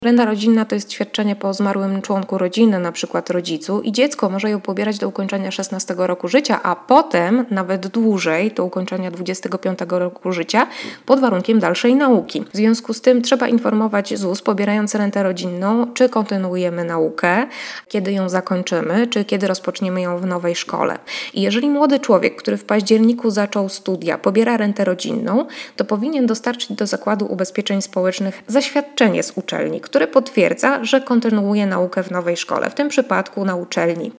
Renta rodzinna to jest świadczenie po zmarłym członku rodziny, na przykład rodzicu, i dziecko może ją pobierać do ukończenia 16 roku życia, a potem nawet dłużej, do ukończenia 25 roku życia, pod warunkiem dalszej nauki. W związku z tym trzeba informować ZUS, pobierając rentę rodzinną, czy kontynuujemy naukę, kiedy ją zakończymy, czy kiedy rozpoczniemy ją w nowej szkole. I jeżeli młody człowiek, który w październiku zaczął studia, pobiera rentę rodzinną, to powinien dostarczyć do Zakładu Ubezpieczeń Społecznych zaświadczenie z uczelni, które potwierdza, że kontynuuje naukę w nowej szkole, w tym przypadku na uczelni